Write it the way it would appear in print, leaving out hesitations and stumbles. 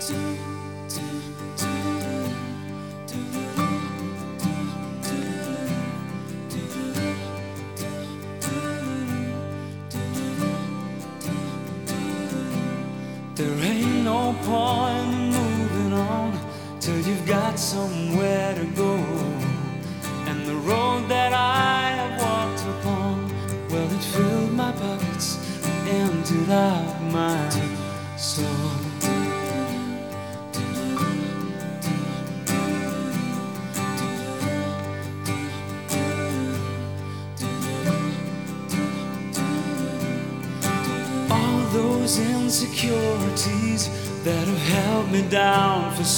There ain't no point in moving on till you've got somewhere to go. And the road that I have walked upon, well, it filled my pockets and emptied out my soul. Those insecurities that have held me down for